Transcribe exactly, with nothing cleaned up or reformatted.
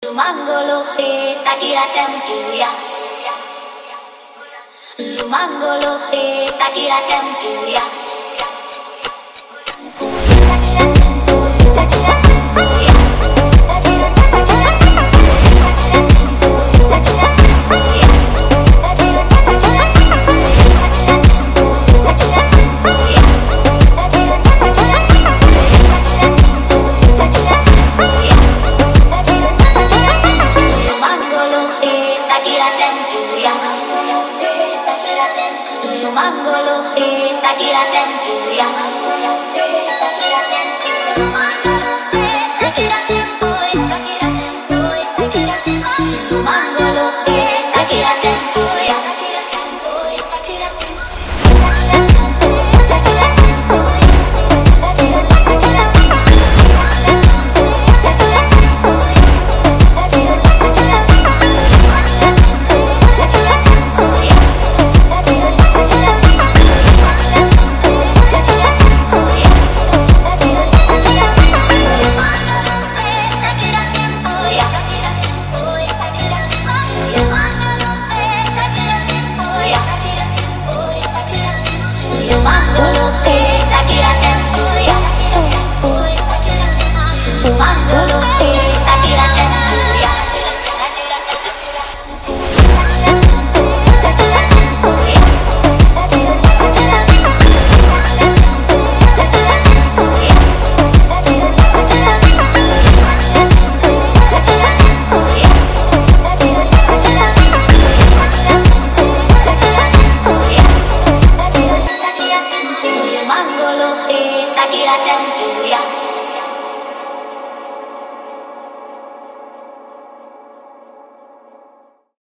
Lumangolo fe sakira tempuya. Lumangolo fe sakira tempuya. Sakira tempu, sakira tempuya. Sakira sakira tempuya. Sakira tempu, sakira tempuya. Sakira sakira tempuya. Sakira tempu, sakira tempuya. Sakira sakira tempuya. Sakira tempu, sakira tempuya. Sakira sakira tempuya. Lumangolo fe sakira tempuya. Lumangolo fe sakira tempuya.